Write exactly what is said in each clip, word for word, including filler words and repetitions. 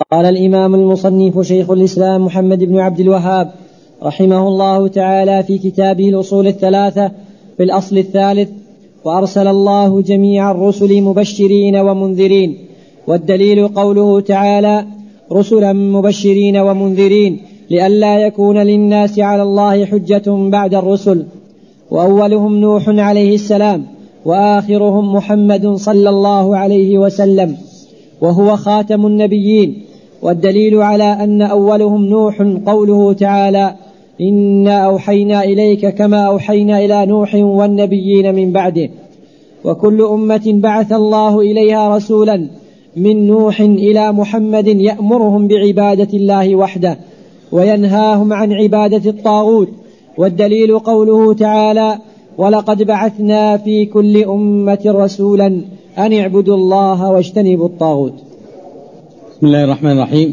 قال الإمام المصنف شيخ الإسلام محمد بن عبد الوهاب رحمه الله تعالى في كتابه الأصول الثلاثة في الأصل الثالث: وأرسل الله جميع الرسل مبشرين ومنذرين. والدليل قوله تعالى: رسلا مبشرين ومنذرين لئلا يكون للناس على الله حجة بعد الرسل. وأولهم نوح عليه السلام، وآخرهم محمد صلى الله عليه وسلم، وهو خاتم النبيين. والدليل على أن أولهم نوح قوله تعالى: إنا أوحينا إليك كما أوحينا إلى نوح والنبيين من بعده. وكل أمة بعث الله إليها رسولا من نوح إلى محمد يأمرهم بعبادة الله وحده وينهاهم عن عبادة الطاغوت. والدليل قوله تعالى: ولقد بعثنا في كل أمة رسولا أن اعبدوا الله واجتنبوا الطاغوت. بسم الله الرحمن الرحيم.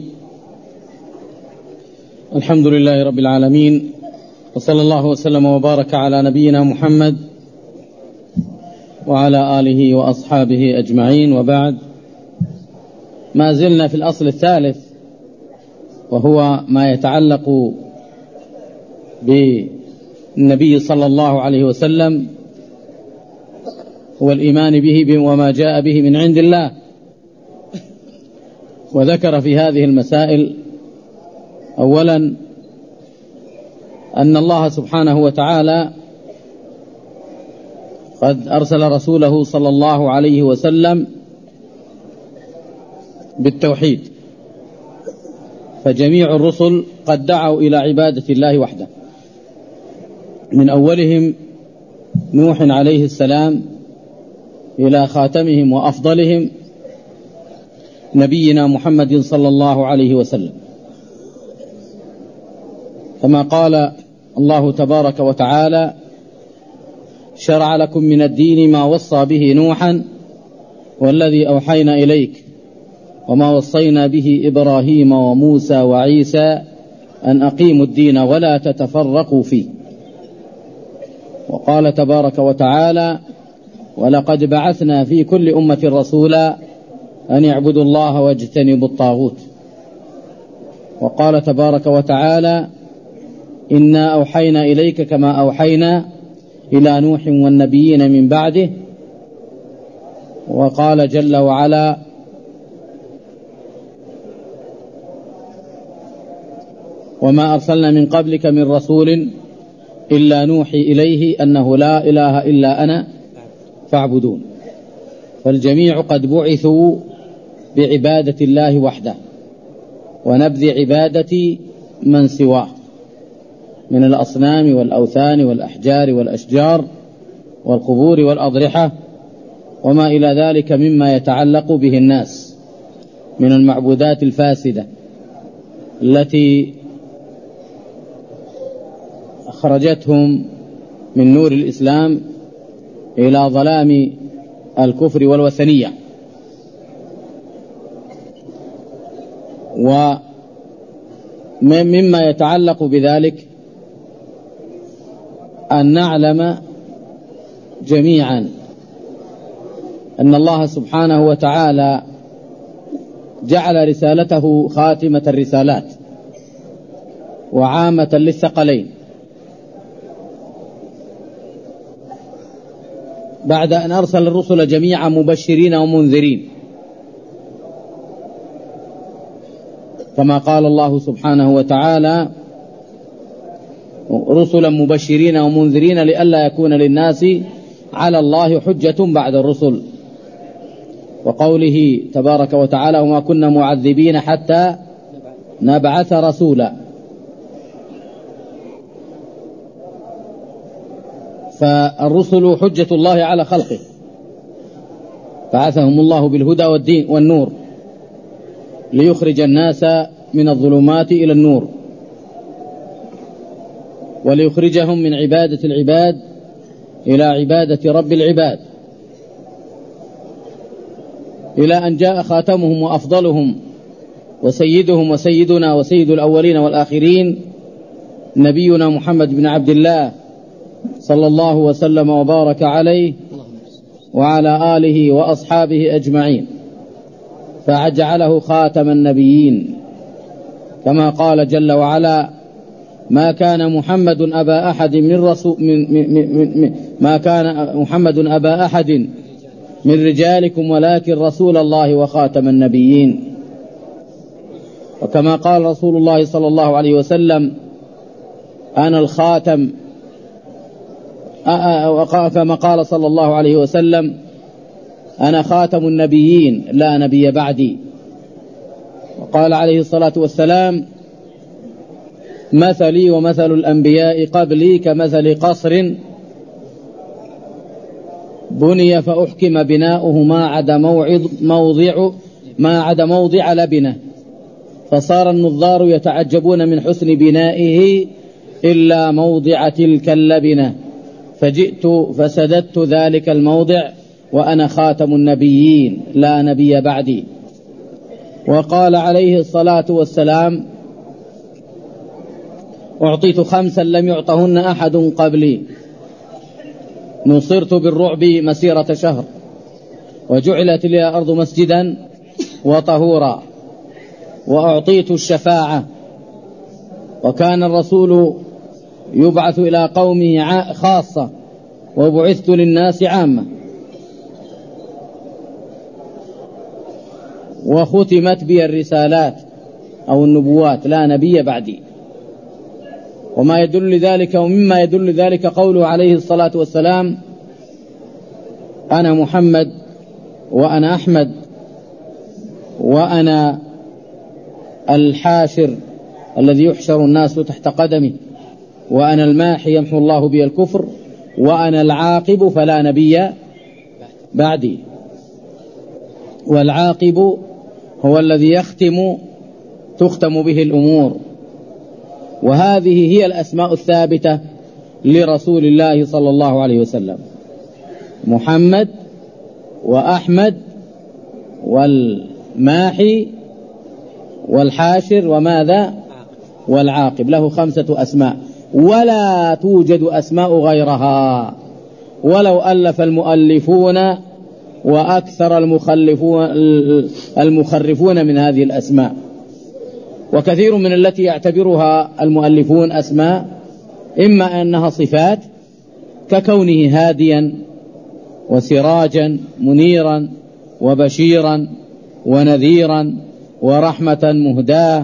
الحمد لله رب العالمين، وصلى الله وسلم وبارك على نبينا محمد وعلى آله وأصحابه أجمعين، وبعد. ما زلنا في الأصل الثالث، وهو ما يتعلق بالنبي صلى الله عليه وسلم والإيمان به وما جاء به من عند الله. وذكر في هذه المسائل أولا أن الله سبحانه وتعالى قد أرسل رسوله صلى الله عليه وسلم بالتوحيد، فجميع الرسل قد دعوا إلى عبادة الله وحده، من أولهم نوح عليه السلام إلى خاتمهم وأفضلهم نبينا محمد صلى الله عليه وسلم، كما قال الله تبارك وتعالى: شرع لكم من الدين ما وصى به نوحا والذي أوحينا إليك وما وصينا به إبراهيم وموسى وعيسى أن أقيموا الدين ولا تتفرقوا فيه. وقال تبارك وتعالى: ولقد بعثنا في كل أمة رسولا أن يعبدوا الله واجتنبوا الطاغوت. وقال تبارك وتعالى: إنا أوحينا إليك كما أوحينا إلى نوح والنبيين من بعده. وقال جل وعلا: وما أرسلنا من قبلك من رسول إلا نوحي إليه أنه لا إله إلا أنا فاعبدون. فالجميع قد بعثوا بعبادة الله وحده ونبذ عبادة من سواه من الأصنام والأوثان والأحجار والأشجار والقبور والأضرحة وما إلى ذلك مما يتعلق به الناس من المعبودات الفاسدة التي أخرجتهم من نور الإسلام إلى ظلام الكفر والوثنية. ومما يتعلق بذلك أن نعلم جميعا أن الله سبحانه وتعالى جعل رسالته خاتمة الرسالات وعامة للثقلين، بعد أن أرسل الرسل جميعا مبشرين ومنذرين، كما قال الله سبحانه وتعالى: رسلا مبشرين ومنذرين لئلا يكون للناس على الله حجة بعد الرسل. وقوله تبارك وتعالى: وما كنا معذبين حتى نبعث رسولا. فالرسل حجة الله على خلقه، بعثهم الله بالهدى والدين والنور ليخرج الناس من الظلمات إلى النور وليخرجهم من عبادة العباد إلى عبادة رب العباد، إلى أن جاء خاتمهم وأفضلهم وسيدهم وسيدنا وسيد الأولين والآخرين نبينا محمد بن عبد الله صلى الله وسلم وبارك عليه وعلى آله وأصحابه أجمعين. فجعله خاتم النبيين، كما قال جل وعلا: ما كان محمد أبا أحد من رسول من من من ما كان محمد أبا أحد من رجالكم ولكن رسول الله وخاتم النبيين. وكما قال رسول الله صلى الله عليه وسلم: أنا الخاتم، كما قال صلى الله عليه وسلم: أنا خاتم النبيين لا نبي بعدي. وقال عليه الصلاة والسلام: مثلي ومثل الأنبياء قبلي كمثل قصر بني فأحكم بناؤه ما عدا موضع ما عدا موضع لبنه، فصار النظار يتعجبون من حسن بنائه إلا موضع تلك اللبنة، فجئت فسددت ذلك الموضع وأنا خاتم النبيين لا نبي بعدي. وقال عليه الصلاة والسلام: أعطيت خمسا لم يعطهن أحد قبلي، نصرت بالرعب مسيرة شهر، وجعلت لي أرض مسجدا وطهورا، وأعطيت الشفاعة. وكان الرسول يبعث إلى قومه خاصة، وبعثت للناس عامة. وختمت بي الرسالات أو النبوات لا نبي بعدي. وما يدل لذلك ومما يدل لذلك قوله عليه الصلاة والسلام: أنا محمد وأنا أحمد وأنا الحاشر الذي يحشر الناس تحت قدمي، وأنا الماحي يمحو الله بي الكفر، وأنا العاقب فلا نبي بعدي. والعاقب هو الذي يختم تختم به الأمور. وهذه هي الأسماء الثابتة لرسول الله صلى الله عليه وسلم: محمد وأحمد والماحي والحاشر وماذا والعاقب، له خمسة أسماء، ولا توجد أسماء غيرها، ولو ألف المؤلفون وأكثر المخلفون المخرفون من هذه الأسماء. وكثير من التي يعتبرها المؤلفون أسماء إما أنها صفات ككونه هاديا وسراجا منيرا وبشيرا ونذيرا ورحمة مهداة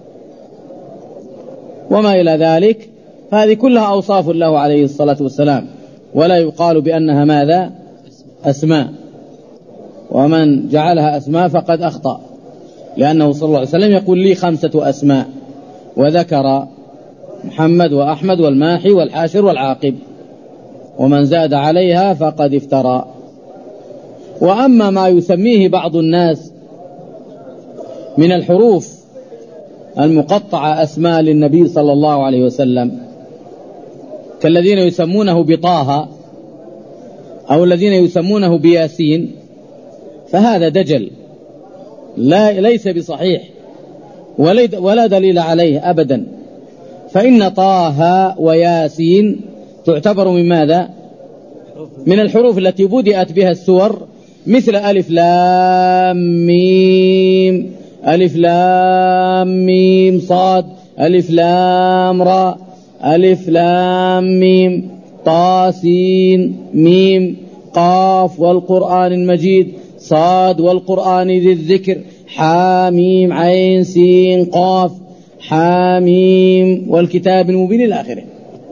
وما إلى ذلك، هذه كلها أوصاف له عليه الصلاة والسلام، ولا يقال بأنها ماذا أسماء. ومن جعلها أسماء فقد أخطأ، لأنه صلى الله عليه وسلم يقول لي خمسة أسماء، وذكر محمد وأحمد والماحي والحاشر والعاقب، ومن زاد عليها فقد افترى. وأما ما يسميه بعض الناس من الحروف المقطعة أسماء للنبي صلى الله عليه وسلم، كالذين يسمونه بطه أو الذين يسمونه بياسين، فهذا دجل لا ليس بصحيح ولا دليل عليه أبدا. فإن طه وياسين تعتبر من ماذا؟ من الحروف التي بدأت بها السور، مثل ألف لام ميم، ألف لام ميم صاد، ألف لام را، ألف لام ميم طا سين ميم قاف، والقرآن المجيد صاد، والقرآن ذي الذكر حاميم عين سين قاف حاميم، والكتاب المبين إلى آخره.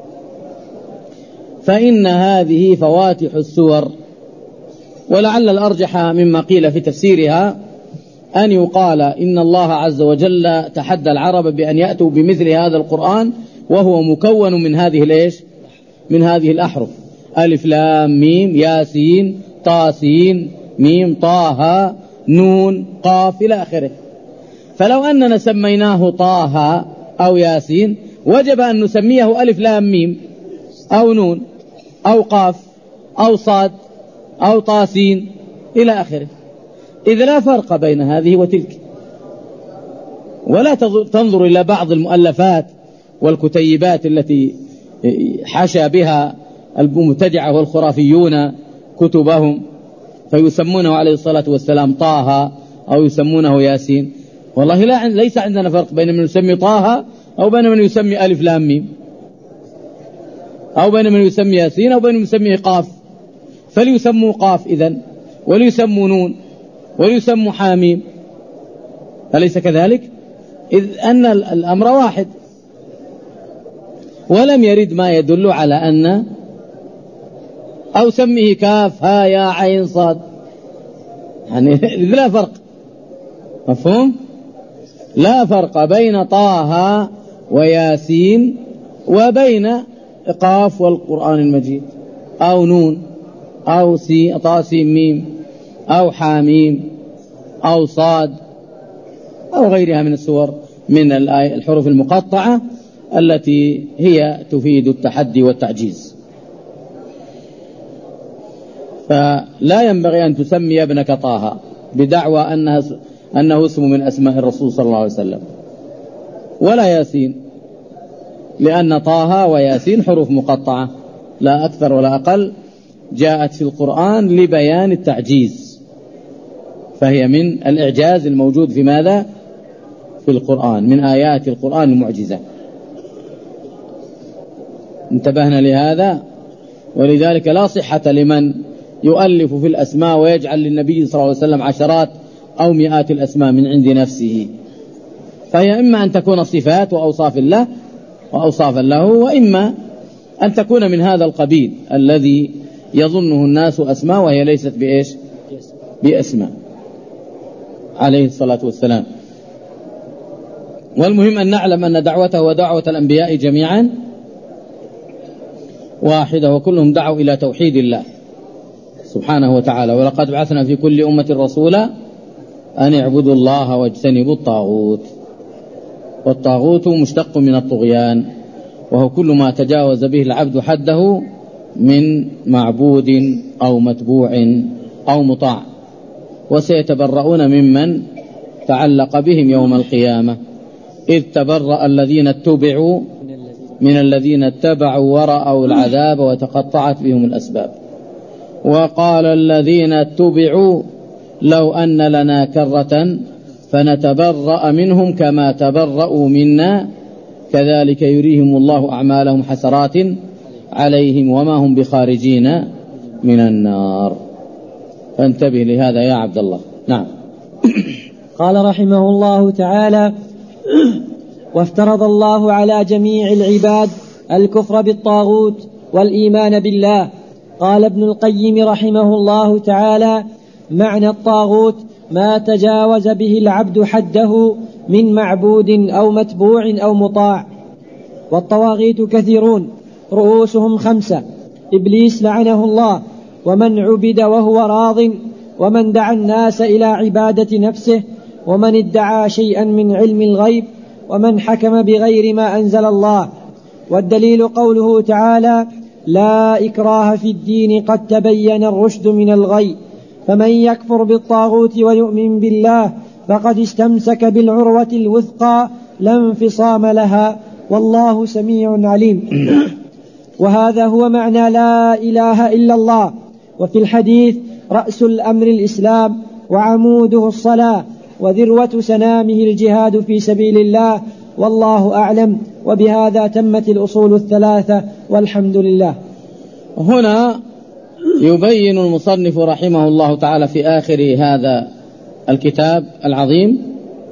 فإن هذه فواتح السور. ولعل الأرجح مما قيل في تفسيرها أن يقال إن الله عز وجل تحدى العرب بأن يأتوا بمثل هذا القرآن وهو مكون من هذه الإيش؟ من هذه الأحرف: ألف لام ميم ياسين طاسين ميم طه نون قاف إلى آخره. فلو أننا سميناه طه أو ياسين وجب أن نسميه ألف لام ميم أو نون أو قاف أو صاد أو طاسين إلى آخره، إذ لا فرق بين هذه وتلك. ولا تنظر إلى بعض المؤلفات والكتيبات التي حشى بها المبتدعة والخرافيون كتبهم، فيسمونه عليه الصلاة والسلام طه أو يسمونه ياسين. والله لا، ليس عندنا فرق بين من يسمي طه أو بين من يسمي ألف لام ميم، أو بين من يسمي ياسين أو بين من يسمي قاف، فليسموا قاف إذن، وليسموا نون، وليسموا حاميم، أليس كذلك؟ إذ أن الأمر واحد، ولم يرد ما يدل على أن أو سميه كاف ها يا عين صاد، يعني لا فرق، مفهوم؟ لا فرق بين طه وياسين وبين قاف والقرآن المجيد، أو نون، أو سي طاسيم ميم، أو حاميم، أو صاد، أو غيرها من السور من الحروف المقطعة التي هي تفيد التحدي والتعجيز. فلا ينبغي أن تسمي ابنك طه بدعوى أنها أنه اسم من أسماء الرسول صلى الله عليه وسلم، ولا ياسين، لأن طه وياسين حروف مقطعة لا أكثر ولا أقل، جاءت في القرآن لبيان التعجيز، فهي من الإعجاز الموجود في ماذا؟ في القرآن، من آيات القرآن المعجزة. انتبهنا لهذا، ولذلك لا صحة لمن يؤلف في الأسماء ويجعل للنبي صلى الله عليه وسلم عشرات أو مئات الأسماء من عند نفسه، فهي إما أن تكون صفات وأوصاف له وأوصافا له، وإما أن تكون من هذا القبيل الذي يظنه الناس أسماء وهي ليست بإيش؟ بأسماء عليه الصلاة والسلام. والمهم أن نعلم أن دعوته ودعوة الأنبياء جميعا واحدة، وكلهم دعوا إلى توحيد الله سبحانه وتعالى. ولقد بعثنا في كل أمة رسولا أن اعبدوا الله واجتنبوا الطاغوت. والطاغوت مشتق من الطغيان، وهو كل ما تجاوز به العبد حده من معبود أو متبوع أو مطاع، وسيتبرؤون ممن تعلق بهم يوم القيامة، إذ تبرأ الذين اتبعوا من الذين اتبعوا ورأوا العذاب وتقطعت بهم الأسباب. وقال الذين اتبعوا لو أن لنا كرة فنتبرأ منهم كما تبرأوا منا كذلك يريهم الله أعمالهم حسرات عليهم وما هم بخارجين من النار. فانتبه لهذا يا عبد الله. نعم. قال رحمه الله تعالى: وافترض الله على جميع العباد الكفر بالطاغوت والإيمان بالله. قال ابن القيم رحمه الله تعالى: معنى الطاغوت ما تجاوز به العبد حده من معبود أو متبوع أو مطاع. والطواغيت كثيرون رؤوسهم خمسة: إبليس لعنه الله، ومن عبد وهو راض، ومن دعا الناس إلى عبادة نفسه، ومن ادعى شيئا من علم الغيب، ومن حكم بغير ما أنزل الله. والدليل قوله تعالى: لا إكراه في الدين قد تبين الرشد من الغي، فمن يكفر بالطاغوت ويؤمن بالله فقد استمسك بالعروة الوثقى لا انفصام لها، والله سميع عليم. وهذا هو معنى لا إله إلا الله. وفي الحديث: رأس الأمر الإسلام، وعموده الصلاة، وذروة سنامه الجهاد في سبيل الله، والله أعلم. وبهذا تمت الأصول الثلاثة، والحمد لله. هنا يبين المصنف رحمه الله تعالى في آخر هذا الكتاب العظيم،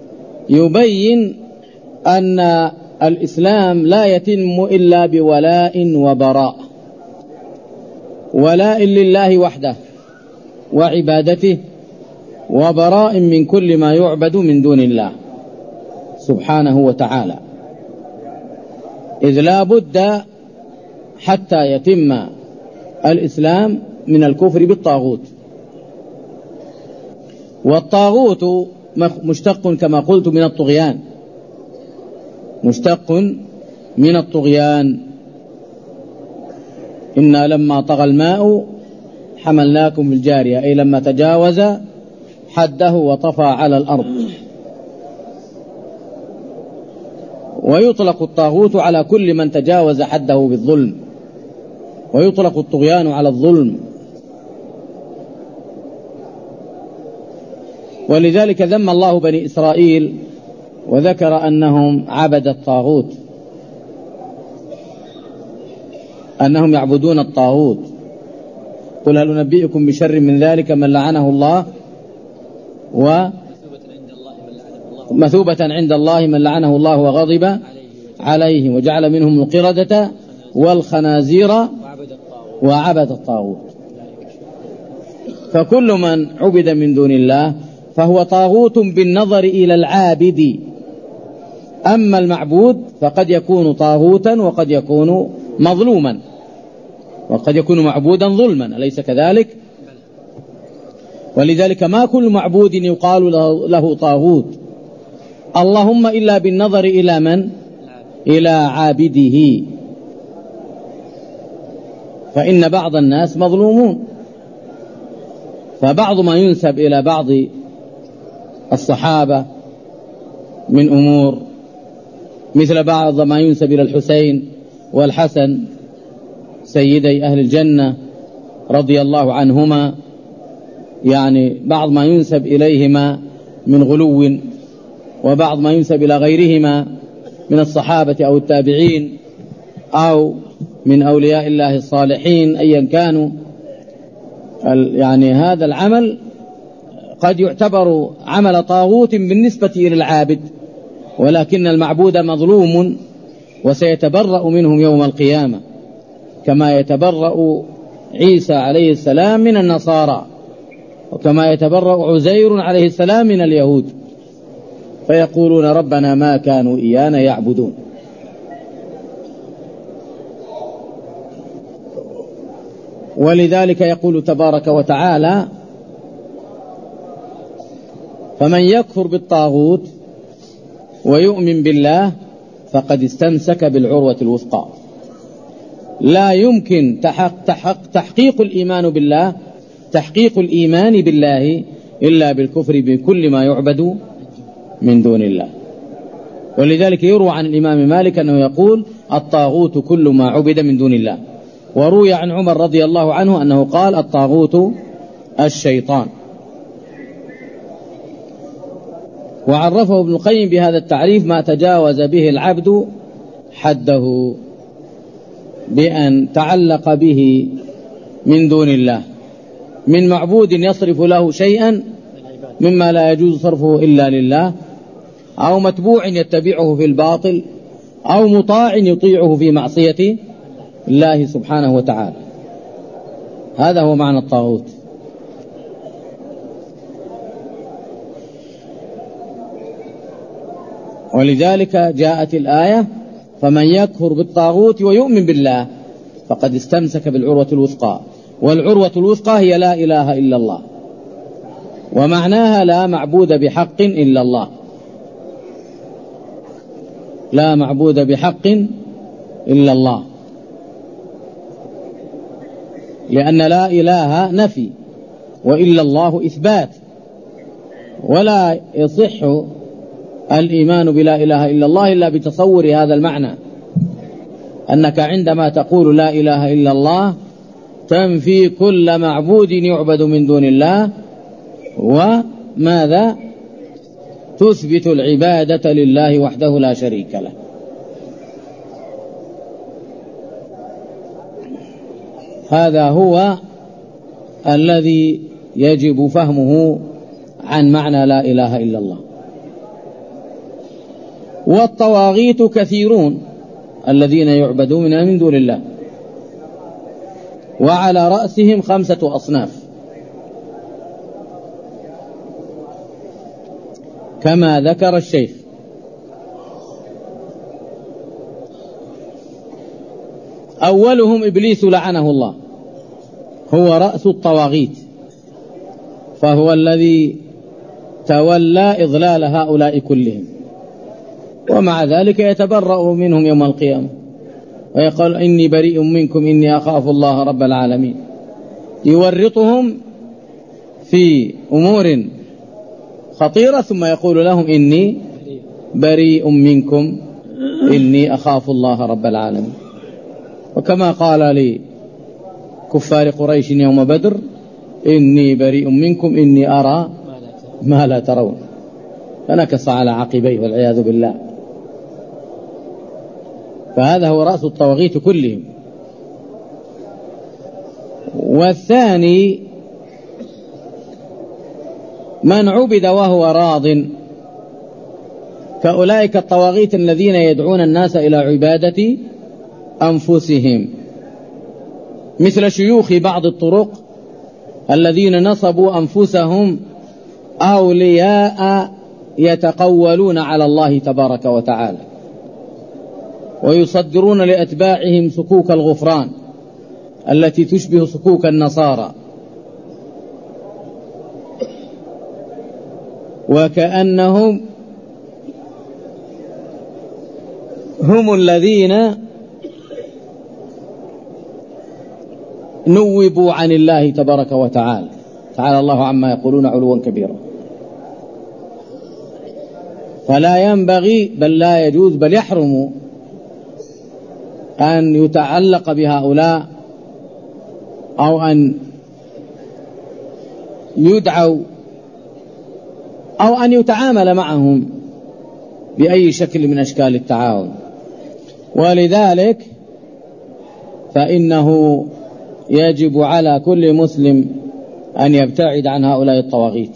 يبين أن الإسلام لا يتم إلا بولاء وبراء، ولاء لله وحده وعبادته، وبراء من كل ما يعبد من دون الله سبحانه وتعالى، إذ لا بد حتى يتم الإسلام من الكفر بالطاغوت. والطاغوت مشتق كما قلت من الطغيان، مشتق من الطغيان. إنا لما طغى الماء حملناكم في الجارية، أي لما تجاوز حده وطفى على الأرض. ويطلق الطاغوت على كل من تجاوز حده بالظلم، ويطلق الطغيان على الظلم. ولذلك ذم الله بني إسرائيل وذكر أنهم عبد الطاغوت، أنهم يعبدون الطاغوت. قل هل أنبئكم بشر من ذلك من لعنه الله ومثوبة عند الله من لعنه الله وغضب عليه وجعل منهم القردة والخنازير وعبد الطاغوت. فكل من عبد من دون الله فهو طاغوت بالنظر إلى العابد، أما المعبود فقد يكون طاغوتا وقد يكون مظلوما وقد يكون معبودا ظلما، أليس كذلك؟ ولذلك ما كل معبود يقال له طاغوت، اللهم إلا بالنظر إلى من؟ إلى عابده، فإن بعض الناس مظلومون. فبعض ما ينسب إلى بعض الصحابة من أمور، مثل بعض ما ينسب إلى الحسين والحسن سيدي أهل الجنة رضي الله عنهما، يعني بعض ما ينسب إليهما من غلو، وبعض ما ينسب إلى غيرهما من الصحابة أو التابعين أو من أولياء الله الصالحين أيا كانوا. يعني هذا العمل قد يعتبر عمل طاغوت بالنسبة إلى العابد، ولكن المعبود مظلوم وسيتبرأ منهم يوم القيامة، كما يتبرأ عيسى عليه السلام من النصارى، وكما يتبرأ عزير عليه السلام من اليهود، فيقولون ربنا ما كانوا إيانا يعبدون. ولذلك يقول تبارك وتعالى فمن يكفر بالطاغوت ويؤمن بالله فقد استمسك بالعروة الوثقى. لا يمكن تحق تحق تحقيق الإيمان بالله تحقيق الإيمان بالله إلا بالكفر بكل ما يعبد من دون الله. ولذلك يروى عن الإمام مالك أنه يقول الطاغوت كل ما عبد من دون الله، وروي عن عمر رضي الله عنه أنه قال الطاغوت الشيطان. وعرفه ابن القيم بهذا التعريف ما تجاوز به العبد حده بأن تعلق به من دون الله، من معبود يصرف له شيئا مما لا يجوز صرفه إلا لله، أو متبوع يتبعه في الباطل، أو مطاع يطيعه في معصية الله سبحانه وتعالى. هذا هو معنى الطاغوت. ولذلك جاءت الآية فمن يكفر بالطاغوت ويؤمن بالله فقد استمسك بالعروة الوثقى. والعروة الوثقى هي لا إله إلا الله، ومعناها لا معبود بحق إلا الله، لا معبود بحق إلا الله، لأن لا إله نفي وإلا الله إثبات، ولا يصح الإيمان بلا إله إلا الله إلا بتصور هذا المعنى، أنك عندما تقول لا إله إلا الله تنفي كل معبود يعبد من دون الله، وماذا؟ تثبت العبادة لله وحده لا شريك له. هذا هو الذي يجب فهمه عن معنى لا إله إلا الله. والطواغيت كثيرون الذين يعبدون من دون الله، وعلى رأسهم خمسة أصناف كما ذكر الشيخ. أولهم إبليس لعنه الله، هو رأس الطواغيت، فهو الذي تولى إضلال هؤلاء كلهم، ومع ذلك يتبرأ منهم يوم القيامة ويقول إني بريء منكم إني أخاف الله رب العالمين. يورطهم في أمور خطيرة ثم يقول لهم إني بريء منكم إني أخاف الله رب العالمين. وكما قال لكفار قريش يوم بدر إني بريء منكم إني أرى ما لا ترون، فنكص على عقبيه والعياذ بالله. فهذا هو رأس الطواغيت كلهم. والثاني من عبد وهو راض، كأولئك الطواغيت الذين يدعون الناس إلى عبادة أنفسهم، مثل شيوخ بعض الطرق الذين نصبوا أنفسهم أولياء يتقولون على الله تبارك وتعالى، ويصدرون لأتباعهم صكوك الغفران التي تشبه صكوك النصارى، وكأنهم هم الذين نوبوا عن الله تبارك وتعالى، تعالى الله عما يقولون علوا كبيرا. فلا ينبغي بل لا يجوز بل يحرم أن يتعلق بهؤلاء أو أن يدعوا أو أن يتعامل معهم بأي شكل من أشكال التعاون. ولذلك فإنه يجب على كل مسلم أن يبتعد عن هؤلاء الطواغيت،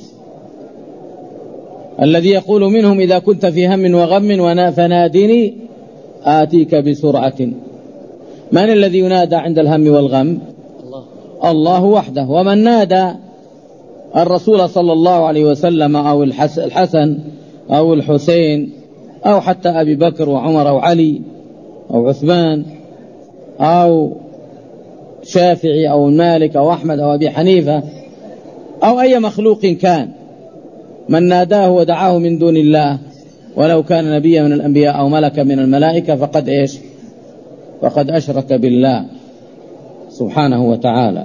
الذي يقول منهم إذا كنت في هم وغم فنادني آتيك بسرعة. من الذي ينادى عند الهم والغم؟ الله, الله وحده. ومن نادى الرسول صلى الله عليه وسلم أو الحسن أو الحسين أو حتى أبي بكر وعمر أو علي أو عثمان أو شافعي أو مالك أو أحمد أو أبي حنيفة أو أي مخلوق كان، من ناداه ودعاه من دون الله ولو كان نبيا من الأنبياء أو ملكا من الملائكة فقد إيش؟ فقد أشرك بالله سبحانه وتعالى.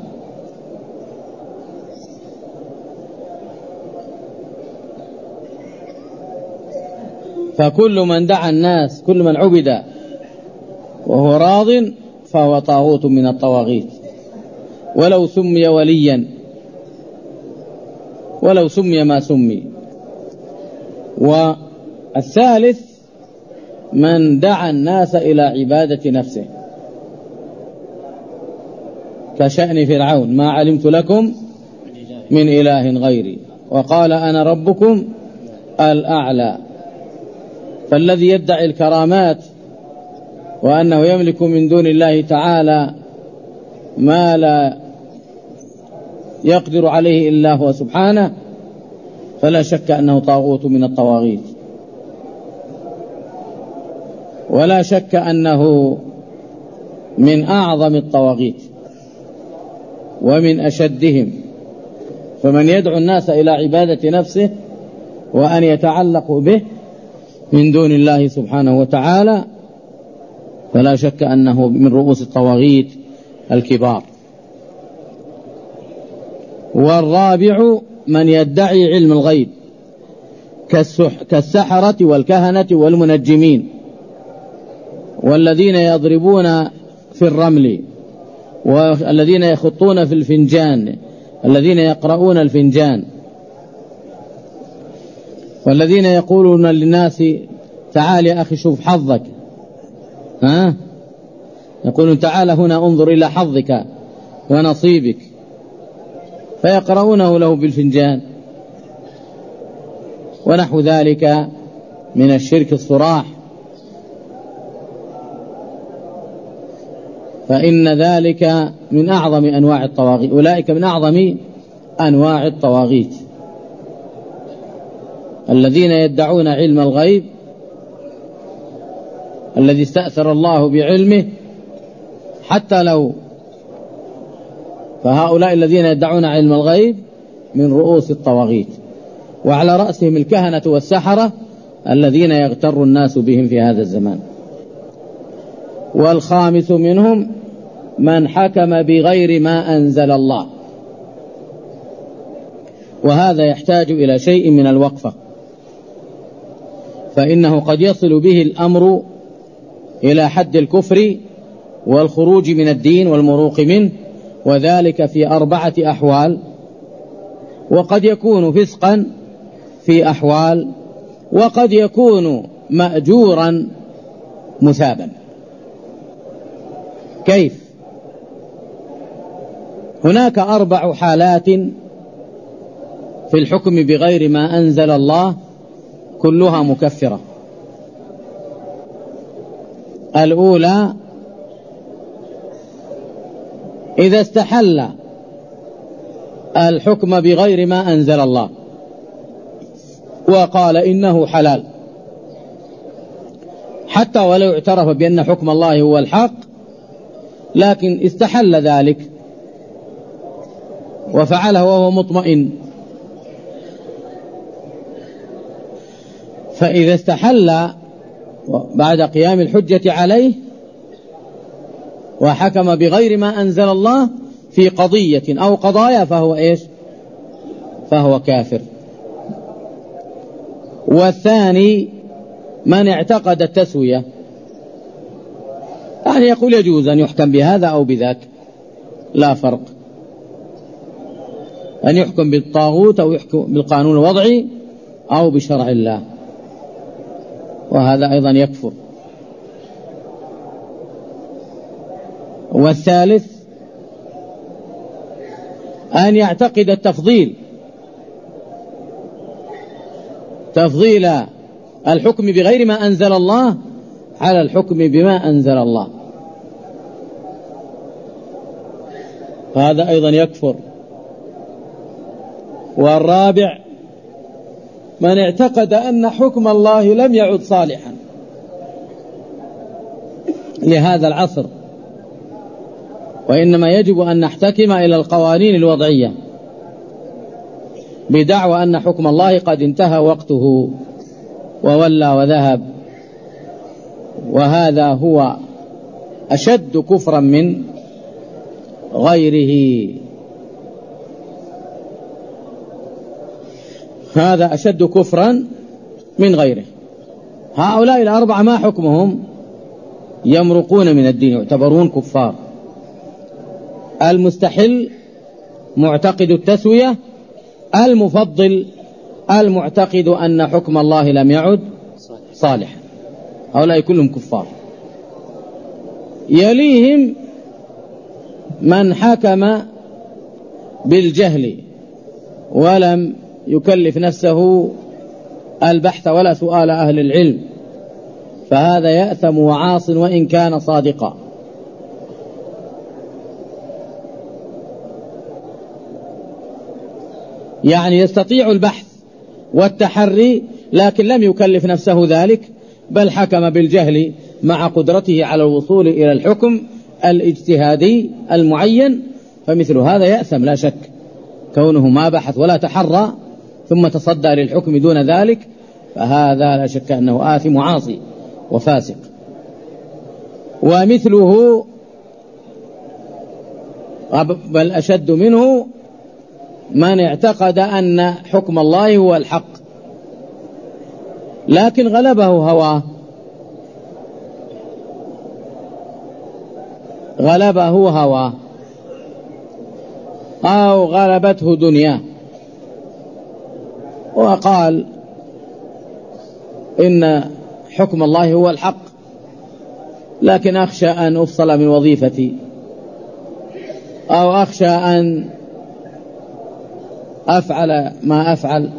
فكل من دعا الناس، كل من عبد وهو راض فهو طاغوت من الطواغيت، ولو سمي وليا ولو سمي ما سمي. والثالث من دعا الناس إلى عبادة نفسه، كشأن فرعون ما علمت لكم من إله غيري وقال أنا ربكم الأعلى. فالذي يدعي الكرامات وأنه يملك من دون الله تعالى ما لا يقدر عليه إلا هو سبحانه فلا شك أنه طاغوت من الطواغيت، ولا شك أنه من أعظم الطواغيت ومن أشدهم. فمن يدعو الناس إلى عبادة نفسه وأن يتعلقوا به من دون الله سبحانه وتعالى فلا شك أنه من رؤوس الطواغيت الكبار. والرابع من يدعي علم الغيب كالسحرة والكهنة والمنجمين والذين يضربون في الرمل والذين يخطون في الفنجان، الذين يقرؤون الفنجان، والذين يقولون للناس تعال يا أخي شوف حظك، ها؟ يقولون تعال هنا انظر إلى حظك ونصيبك، فيقرؤونه له بالفنجان ونحو ذلك من الشرك الصراح. فإن ذلك من أعظم أنواع الطواغيت، أولئك من أعظم أنواع الطواغيت الذين يدعون علم الغيب الذي استأثر الله بعلمه حتى لو، فهؤلاء الذين يدعون علم الغيب من رؤوس الطواغيت، وعلى رأسهم الكهنة والسحرة الذين يغتر الناس بهم في هذا الزمان. والخامس منهم من حكم بغير ما أنزل الله، وهذا يحتاج إلى شيء من الوقفة، فإنه قد يصل به الأمر إلى حد الكفر والخروج من الدين والمروق منه، وذلك في أربعة أحوال. وقد يكون فسقا في أحوال، وقد يكون مأجورا مثابا. كيف؟ هناك أربع حالات في الحكم بغير ما أنزل الله كلها مكفرة. الأولى: إذا استحل الحكم بغير ما أنزل الله وقال إنه حلال، حتى ولو اعترف بأن حكم الله هو الحق، لكن استحل ذلك وفعله وهو مطمئن. فإذا استحل بعد قيام الحجة عليه وحكم بغير ما أنزل الله في قضية أو قضايا فهو إيش؟ فهو كافر. والثاني: من اعتقد التسوية، يعني يقول يجوز أن يحكم بهذا أو بذاك، لا فرق، أن يحكم بالطاغوت أو يحكم بالقانون الوضعي أو بشرع الله، وهذا أيضا يكفر. والثالث: أن يعتقد التفضيل، تفضيل الحكم بغير ما أنزل الله على الحكم بما أنزل الله، فهذا أيضا يكفر. والرابع: من اعتقد أن حكم الله لم يعد صالحا لهذا العصر، وإنما يجب أن نحتكم إلى القوانين الوضعية بدعوى أن حكم الله قد انتهى وقته وولى وذهب، وهذا هو أشد كفرا من غيره. هذا أشد كفرا من غيره. هؤلاء الأربعة ما حكمهم؟ يمرقون من الدين، يعتبرون كفار. المستحل معتقد التسوية، المفضل المعتقد أن حكم الله لم يعد صالحا، هؤلاء كلهم كفار. يليهم من حكم بالجهل ولم يكلف نفسه البحث ولا سؤال أهل العلم، فهذا يأثم وعاص وإن كان صادقا. يعني يستطيع البحث والتحري لكن لم يكلف نفسه ذلك، بل حكم بالجهل مع قدرته على الوصول إلى الحكم الاجتهادي المعين، فمثل هذا يأثم لا شك، كونه ما بحث ولا تحرى ثم تصدى للحكم دون ذلك، فهذا لا شك أنه آثم وعاصي وفاسق. ومثله بل أشد منه من اعتقد أن حكم الله هو الحق لكن غلبه هواه، غلبه هواه أو غلبته دنياه، وقال إن حكم الله هو الحق لكن أخشى أن أفصل من وظيفتي، أو أخشى أن أفعل ما أفعل،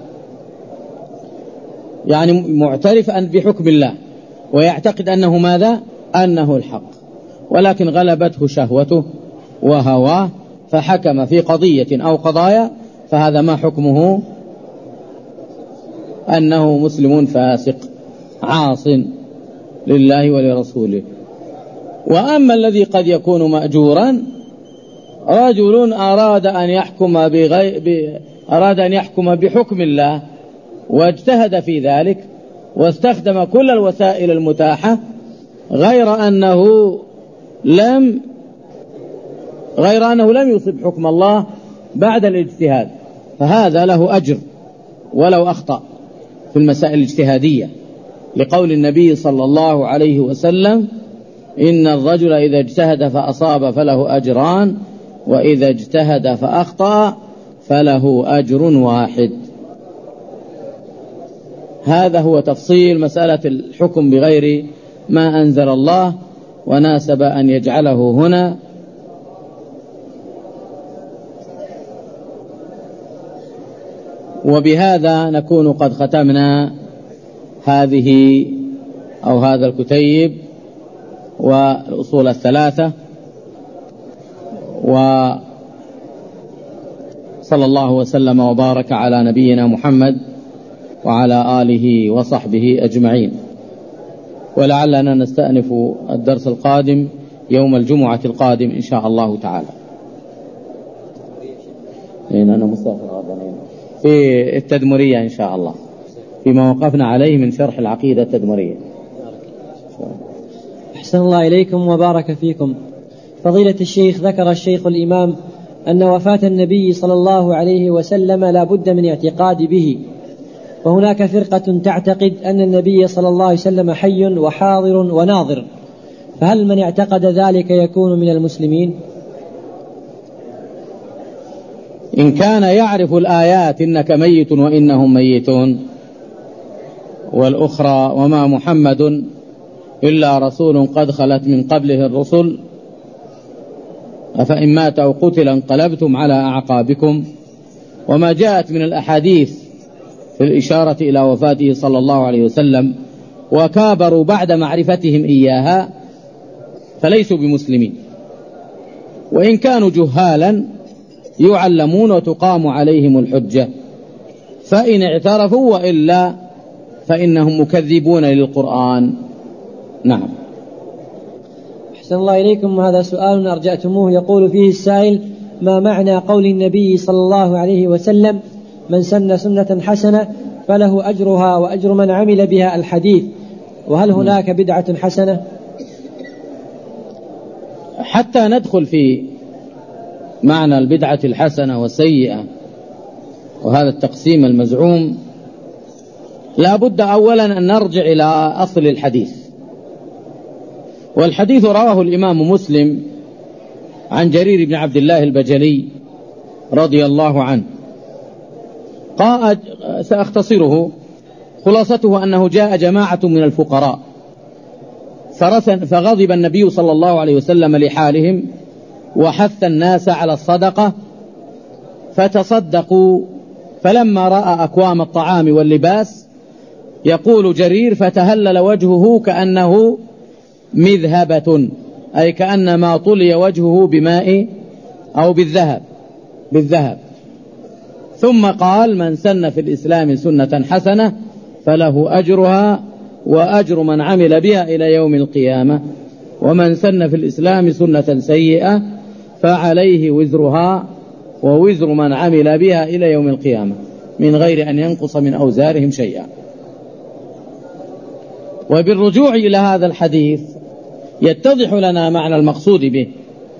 يعني معترف بحكم الله ويعتقد أنه ماذا؟ أنه الحق، ولكن غلبته شهوته وهواه فحكم في قضية أو قضايا، فهذا ما حكمه؟ أنه مسلم فاسق عاص لله ولرسوله. وأما الذي قد يكون مأجورا، رجل أراد أن يحكم بغير ب... أراد أن يحكم بحكم الله واجتهد في ذلك واستخدم كل الوسائل المتاحة، غير أنه لم غير أنه لم يصب حكم الله بعد الاجتهاد، فهذا له أجر ولو أخطأ في المسائل الاجتهادية، لقول النبي صلى الله عليه وسلم: إن الرجل إذا اجتهد فأصاب فله أجران، وإذا اجتهد فأخطأ فله أجر واحد. هذا هو تفصيل مسألة الحكم بغير ما أنزل الله، وناسب أن يجعله هنا. وبهذا نكون قد ختمنا هذه أو هذا الكتيب والأصول الثلاثة، وصلى الله وسلم وبارك على نبينا محمد وعلى آله وصحبه أجمعين. ولعلنا نستأنف الدرس القادم يوم الجمعة القادم إن شاء الله تعالى. أنا مستغفر في التدمرية إن شاء الله، فيما وقفنا عليه من شرح العقيدة التدمرية. أحسن الله إليكم وبارك فيكم. فضيلة الشيخ، ذكر الشيخ الإمام أن وفاة النبي صلى الله عليه وسلم لا بد من اعتقاد به، وهناك فرقة تعتقد أن النبي صلى الله عليه وسلم حي وحاضر وناظر، فهل من اعتقد ذلك يكون من المسلمين؟ إن كان يعرف الآيات إنك ميت وإنهم ميتون، والأخرى وما محمد إلا رسول قد خلت من قبله الرسل أفإن مات أو قتل انقلبتم على أعقابكم، وما جاءت من الأحاديث في الإشارة إلى وفاته صلى الله عليه وسلم، وكابروا بعد معرفتهم إياها، فليسوا بمسلمين. وإن كانوا جهالا يعلمون وتقام عليهم الحجة، فإن اعترفوا وإلا فإنهم مكذبون للقرآن. نعم. أحسن الله إليكم. هذا سؤال أرجأتموه، يقول فيه السائل: ما معنى قول النبي صلى الله عليه وسلم: من سن سنة حسنة فله أجرها وأجر من عمل بها الحديث، وهل هناك بدعة حسنة؟ حتى ندخل في معنى البدعة الحسنة والسيئة وهذا التقسيم المزعوم، لا بد أولا أن نرجع إلى أصل الحديث. والحديث رواه الإمام مسلم عن جرير بن عبد الله البجلي رضي الله عنه قال، سأختصره، خلاصته أنه جاء جماعة من الفقراء فغضب النبي صلى الله عليه وسلم لحالهم وحث الناس على الصدقة فتصدقوا، فلما رأى أكوام الطعام واللباس يقول جرير فتهلل وجهه كأنه مذهبة، أي كأنما طلي وجهه بماء أو بالذهب بالذهب ثم قال: من سن في الإسلام سنة حسنة فله أجرها وأجر من عمل بها إلى يوم القيامة، ومن سن في الإسلام سنة سيئة فعليه وزرها ووزر من عمل بها إلى يوم القيامة من غير أن ينقص من أوزارهم شيئا. وبالرجوع إلى هذا الحديث يتضح لنا معنى المقصود به.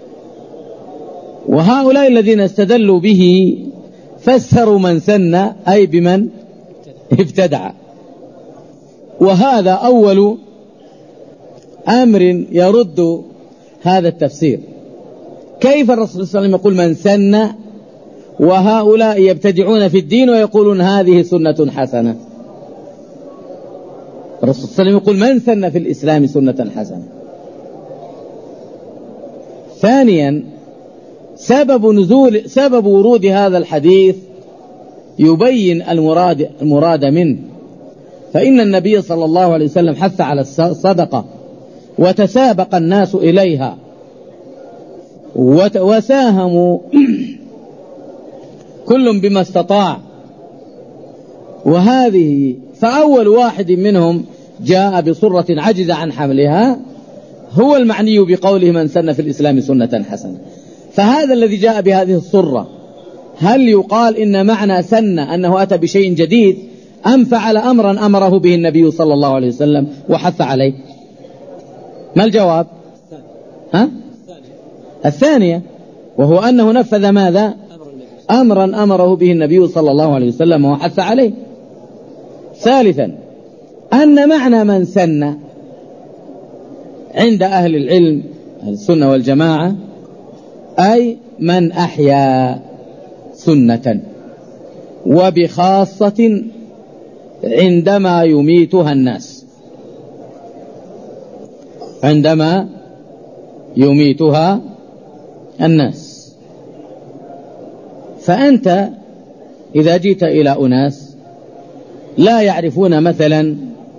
وهؤلاء الذين استدلوا به فسروا من سن أي بمن ابتدع، وهذا أول أمر يرد هذا التفسير. كيف الرسول صلى الله عليه وسلم يقول من سن وهؤلاء يبتدعون في الدين ويقولون هذه سنة حسنة؟ الرسول صلى الله عليه وسلم يقول من سن في الإسلام سنة حسنة. ثانيا، سبب نزول سبب ورود هذا الحديث يبين المراد المراد منه، فإن النبي صلى الله عليه وسلم حث على الصدقة وتسابق الناس إليها وساهموا كل بما استطاع، وهذه فأول واحد منهم جاء بصرة عجز عن حملها هو المعني بقوله من سن في الإسلام سنة حسنة. فهذا الذي جاء بهذه الصرة هل يقال إن معنى سن أنه أتى بشيء جديد أم فعل أمرا أمره به النبي صلى الله عليه وسلم وحث عليه؟ ما الجواب؟ ها؟ الثانية، وهو أنه نفذ ماذا؟ أمرا أمره به النبي صلى الله عليه وسلم وحث عليه. ثالثا، أن معنى من سن عند أهل العلم أهل السنة والجماعة أي من أحيا سنة، وبخاصة عندما يميتها الناس، عندما يميتها الناس. فأنت إذا جيت إلى أناس لا يعرفون مثلا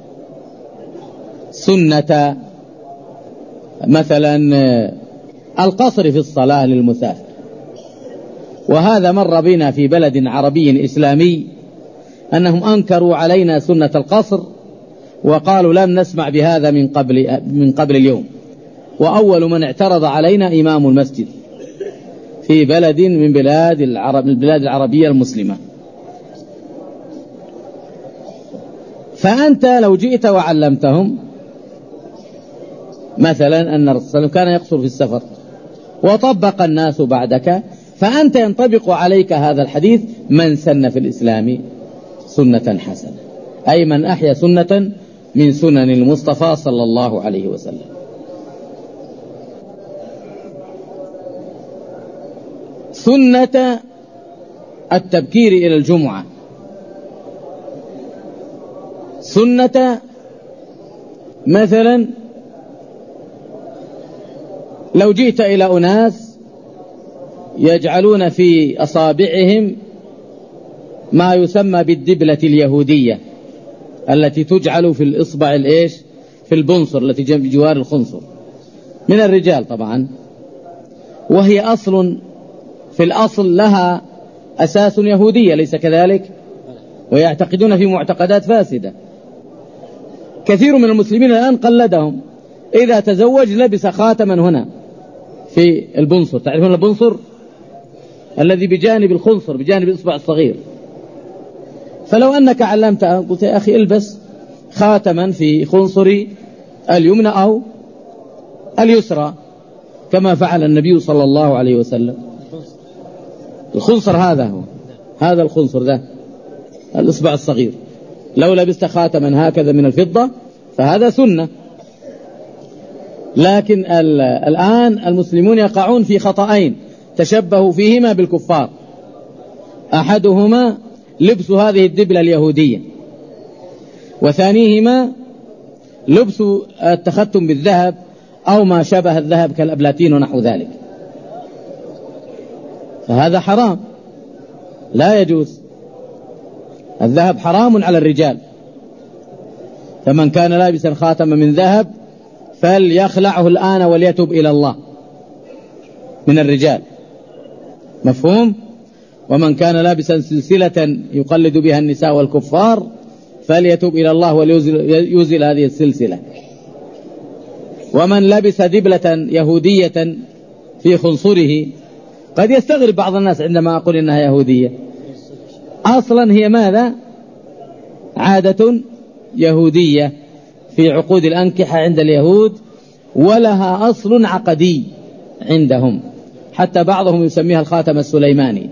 سنة مثلا القصر في الصلاة للمسافر، وهذا مر بنا في بلد عربي إسلامي أنهم أنكروا علينا سنة القصر وقالوا لم نسمع بهذا من قبل من قبل اليوم، وأول من اعترض علينا إمام المسجد في بلد من بلاد العرب البلاد العربية المسلمة. فأنت لو جئت وعلمتهم مثلا أن الرسول صلى الله عليه وسلم كان يقصر في السفر وطبق الناس بعدك، فأنت ينطبق عليك هذا الحديث: من سن في الإسلام سنة حسنة، أي من أحيا سنة من سنن المصطفى صلى الله عليه وسلم. سنة التبكير إلى الجمعة، سنة مثلا لو جئت إلى أناس يجعلون في أصابعهم ما يسمى بالدبلة اليهودية التي تجعل في الإصبع الإيش في البنصر التي بجوار الخنصر من الرجال طبعا، وهي أصل في الأصل لها أساس يهودية، ليس كذلك؟ ويعتقدون في معتقدات فاسدة. كثير من المسلمين الآن قلدهم، إذا تزوج لبس خاتما هنا في البنصر، تعرفون البنصر الذي بجانب الخنصر بجانب الإصبع الصغير. فلو أنك علمت قلت يا أخي البس خاتما في خنصر اليمنى أو اليسرى كما فعل النبي صلى الله عليه وسلم. الخنصر هذا هو هذا الخنصر ذا الإصبع الصغير، لو لبست خاتما هكذا من الفضة فهذا سنة. لكن الآن المسلمون يقعون في خطأين تشبهوا فيهما بالكفار: أحدهما لبس هذه الدبلة اليهودية، وثانيهما لبس التختم بالذهب أو ما شبه الذهب كالأبلاتين ونحو ذلك، فهذا حرام لا يجوز. الذهب حرام على الرجال، فمن كان لابسا خاتما من ذهب فليخلعه الآن وليتب إلى الله من الرجال، مفهوم؟ ومن كان لابسا سلسلة يقلد بها النساء والكفار فليتب إلى الله وليزل هذه السلسلة. ومن لبس دبلة يهودية في خنصره، قد يستغرب بعض الناس عندما أقول إنها يهودية، أصلا هي ماذا؟ عادة يهودية في عقود الأنكحة عند اليهود، ولها أصل عقدي عندهم، حتى بعضهم يسميها الخاتم السليماني.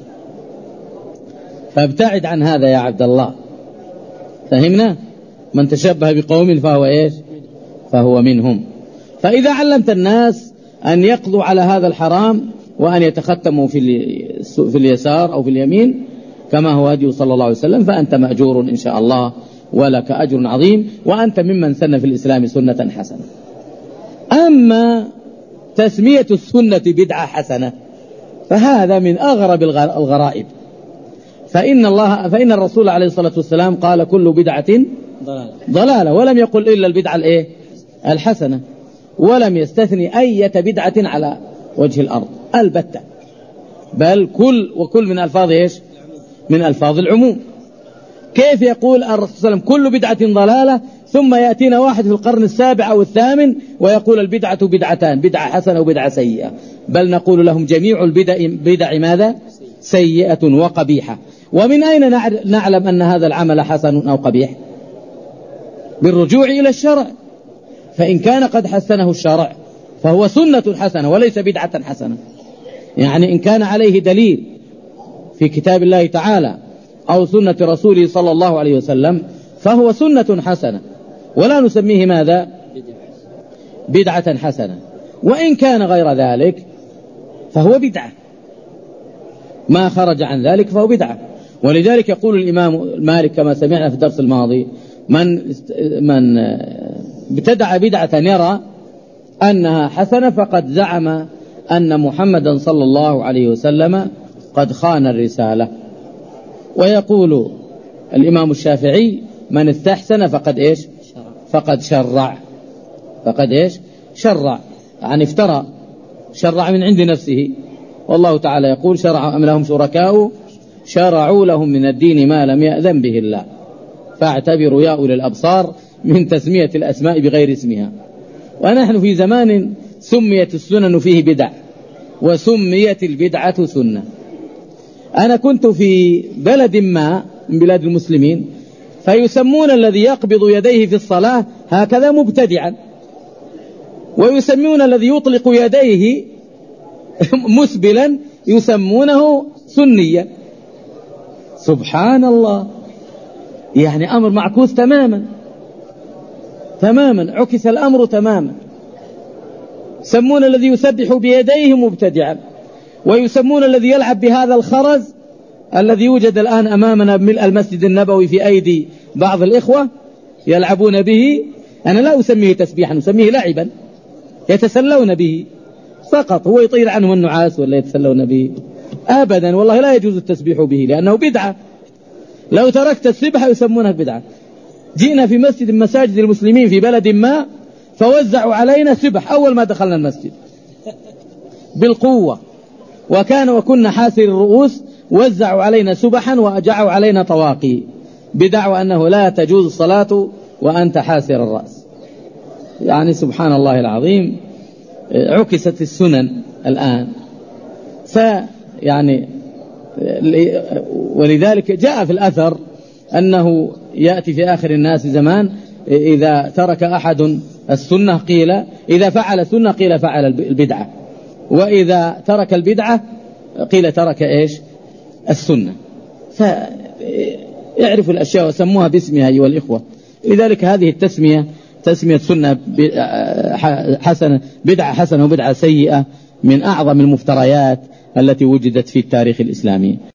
فابتعد عن هذا يا عبد الله، فهمنا؟ من تشبه بقوم فهو إيش؟ فهو منهم. فإذا علمت الناس أن يقضوا على هذا الحرام وأن يتختموا في في اليسار أو في اليمين كما هو هدي صلى الله عليه وسلم، فأنت مأجور إن شاء الله ولك أجر عظيم، وأنت ممن سن في الإسلام سنة حسنة. أما تسمية السنة بدعة حسنة فهذا من أغرب الغرائب، فإن الله فإن الرسول عليه الصلاة والسلام قال كل بدعة ضلالة, ضلالة ولم يقل إلا البدعة الإيه؟ الحسنة، ولم يستثني أي بدعة على وجه الأرض البتة، بل كل وكل من ألفاظ إيش؟ من ألفاظ العموم. كيف يقول الرسول صلى الله عليه وسلم كل بدعة ضلالة ثم يأتينا واحد في القرن السابع أو الثامن ويقول البدعة بدعتان، بدعة حسنة وبدعة سيئة؟ بل نقول لهم جميع البدع بدع ماذا؟ سيئة وقبيحة. ومن أين نعلم أن هذا العمل حسن أو قبيح؟ بالرجوع إلى الشرع، فإن كان قد حسنه الشرع فهو سنة حسنة وليس بدعة حسنة. يعني إن كان عليه دليل في كتاب الله تعالى أو سنة رسوله صلى الله عليه وسلم فهو سنة حسنة، ولا نسميه ماذا؟ بدعة حسنة. وإن كان غير ذلك فهو بدعة، ما خرج عن ذلك فهو بدعة. ولذلك يقول الإمام مالك كما سمعنا في الدرس الماضي: من من ابتدع بدعة يرى أنها حسنة فقد زعم أن محمدا صلى الله عليه وسلم قد خان الرسالة. ويقول الإمام الشافعي: من استحسن فقد إيش؟ فقد شرع. فقد إيش؟ شرع، يعني افترى، شرع من عند نفسه. والله تعالى يقول: شرع أم لهم شركاء شرعوا لهم من الدين ما لم يأذن به الله فاعتبروا يا أولي الأبصار من تسمية الأسماء بغير اسمها. ونحن في زمان سميت السنن فيه بدع وسميت البدعة سنة. أنا كنت في بلد ما من بلاد المسلمين فيسمون الذي يقبض يديه في الصلاة هكذا مبتدعا، ويسمون الذي يطلق يديه مسبلا يسمونه سنيا. سبحان الله، يعني أمر معكوس تماما تماما، عكس الأمر تماما. يسمون الذي يسبح بيديه مبتدعا، ويسمون الذي يلعب بهذا الخرز الذي يوجد الآن أمامنا بملء المسجد النبوي في أيدي بعض الإخوة يلعبون به. أنا لا أسميه تسبيحا، أسميه لعبا، يتسلون به فقط. هو يطير عنهم النعاس ولا يتسلون به؟ أبدا، والله لا يجوز التسبيح به لأنه بدعة. لو تركت السبحة يسمونها بدعة. جئنا في مسجد من مساجد المسلمين في بلد ما فوزعوا علينا سبح أول ما دخلنا المسجد بالقوة، وكان وكنا حاسر الرؤوس، وزعوا علينا سبحا وأجعوا علينا طواقي بدعوى أنه لا تجوز الصلاة وأنت حاسر الرأس. يعني سبحان الله العظيم، عكست السنن الآن. فيعني ولذلك جاء في الأثر أنه يأتي في آخر الناس زمان إذا ترك أحد السنة قيل، إذا فعل السنة قيل فعل البدعة، وإذا ترك البدعة قيل ترك إيش؟ السنة. فاعرفوا الأشياء وسموها باسمها أيها الإخوة. لذلك هذه التسمية تسمية سنة حسنة، بدعة حسنة وبدعة سيئة، من أعظم المفتريات التي وجدت في التاريخ الإسلامي.